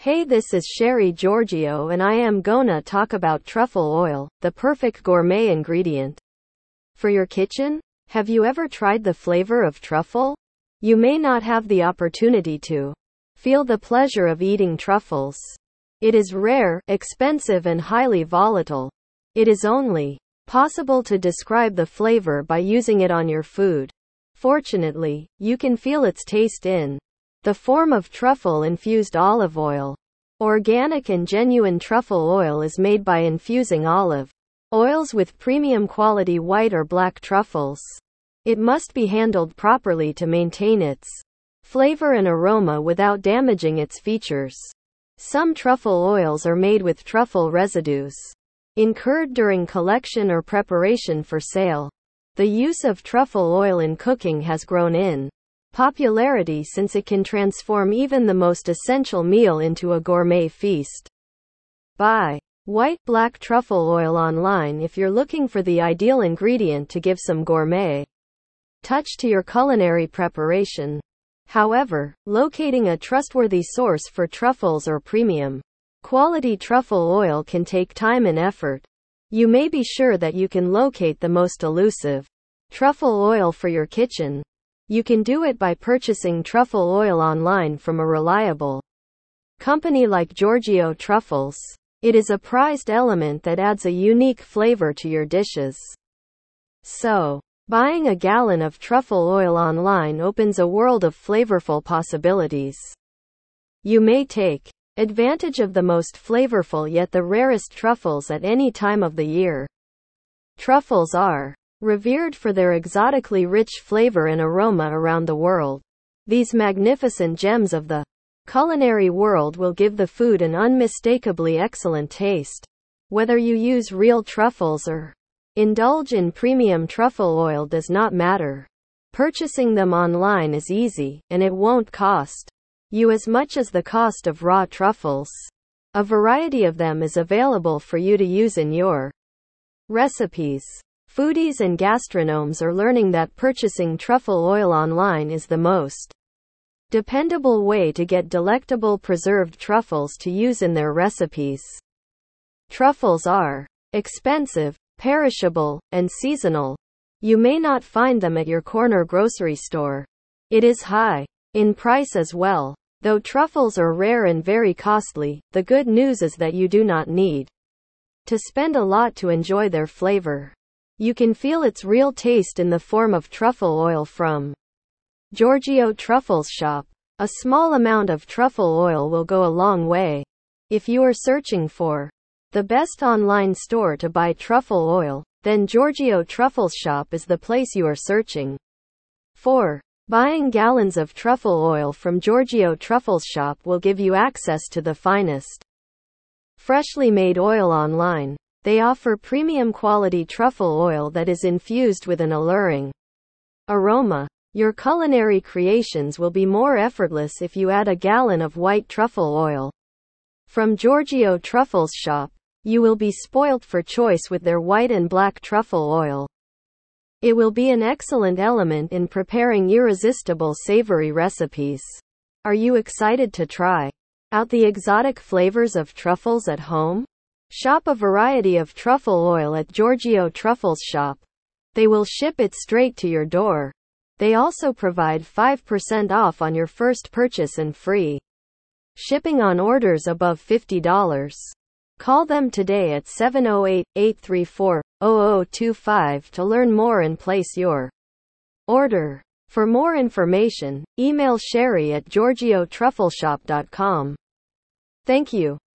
Hey, this is Sherry Giorgio and I am gonna talk about truffle oil, the perfect gourmet ingredient for your kitchen. Have you ever tried the flavor of truffle? You may not have the opportunity to feel the pleasure of eating truffles. It is rare, expensive and highly volatile. It is only possible to describe the flavor by using it on your food. Fortunately, you can feel its taste in the form of truffle-infused olive oil. Organic and genuine truffle oil is made by infusing olive oils with premium quality white or black truffles. It must be handled properly to maintain its flavor and aroma without damaging its features. Some truffle oils are made with truffle residues incurred during collection or preparation for sale. The use of truffle oil in cooking has grown in popularity since it can transform even the most essential meal into a gourmet feast. Buy white-black truffle oil online if you're looking for the ideal ingredient to give some gourmet touch to your culinary preparation. However, locating a trustworthy source for truffles or premium quality truffle oil can take time and effort. You may be sure that you can locate the most elusive truffle oil for your kitchen. You can do it by purchasing truffle oil online from a reliable company like Giorgio Truffles. It is a prized element that adds a unique flavor to your dishes. So, buying a gallon of truffle oil online opens a world of flavorful possibilities. You may take advantage of the most flavorful yet the rarest truffles at any time of the year. Truffles are revered for their exotically rich flavor and aroma around the world. These magnificent gems of the culinary world will give the food an unmistakably excellent taste. Whether you use real truffles or indulge in premium truffle oil does not matter. Purchasing them online is easy, and it won't cost you as much as the cost of raw truffles. A variety of them is available for you to use in your recipes. Foodies and gastronomes are learning that purchasing truffle oil online is the most dependable way to get delectable preserved truffles to use in their recipes. Truffles are expensive, perishable, and seasonal. You may not find them at your corner grocery store. It is high in price as well. Though truffles are rare and very costly, the good news is that you do not need to spend a lot to enjoy their flavor. You can feel its real taste in the form of truffle oil from Giorgio Truffles Shop. A small amount of truffle oil will go a long way. If you are searching for the best online store to buy truffle oil, then Giorgio Truffles Shop is the place you are searching for. Buying gallons of truffle oil from Giorgio Truffles Shop will give you access to the finest freshly made oil online. They offer premium quality truffle oil that is infused with an alluring aroma. Your culinary creations will be more effortless if you add a gallon of white truffle oil from Giorgio Truffles Shop. You will be spoilt for choice with their white and black truffle oil. It will be an excellent element in preparing irresistible savory recipes. Are you excited to try out the exotic flavors of truffles at home? Shop a variety of truffle oil at Giorgio Truffles Shop. They will ship it straight to your door. They also provide 5% off on your first purchase and free shipping on orders above $50. Call them today at 708-834-0025 to learn more and place your order. For more information, email Sherry at giorgiotruffleshop.com. Thank you.